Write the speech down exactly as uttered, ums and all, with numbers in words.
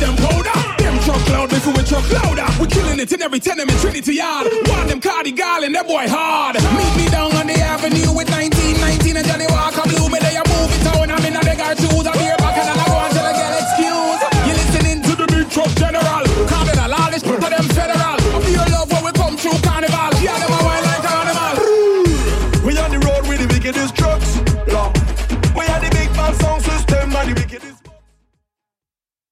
them powder. Them truck loud before we truck louder. We killing it in every tenement, Trinity yard. One them Cardi Garland, that boy hard. Me